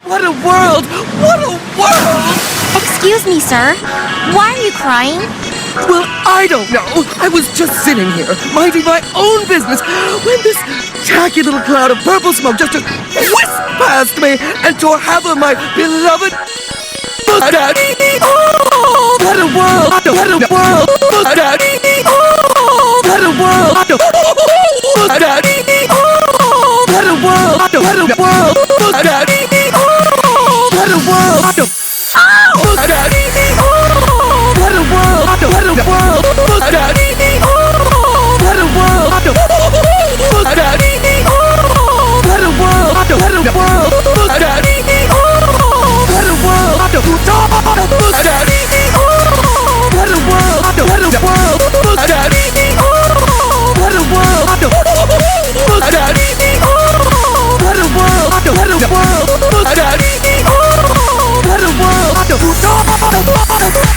What a world! What a world! Excuse me, sir. Why are you crying? Well, I don't know. I was just sitting here, minding my own business, when this tacky little cloud of purple smoke just whisked past me and tore half of my beloved mustache. Oh, what a world! What a world! Mustache. Oh, what a world! Mustache. Oh, what a world! What a world! Mustache. Oh, what a world! Mustache. Oh, what a world! What a world! Mustache. Oh, what a world! Mustache. Oh, what a world! What a world! Mustache. Oh, what a world! Mustache. Oh, what a world! What a world! Mustache. Oh, what a world! Mustache. Oh, what a world! What a world! Mustache. Oh, what a world!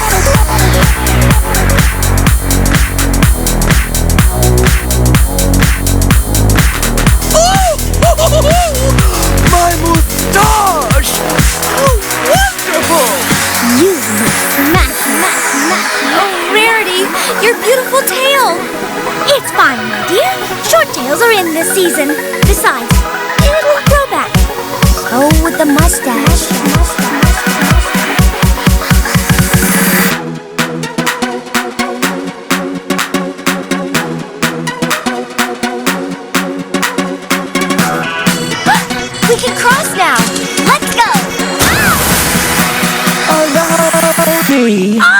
My moustache! How wonderful! You Oh, Rarity, your beautiful tail. It's fine, my dear. Short tails are in this season. Besides, it'll grow back. Oh, with the mustache. We can cross now. Let's go. Allow me.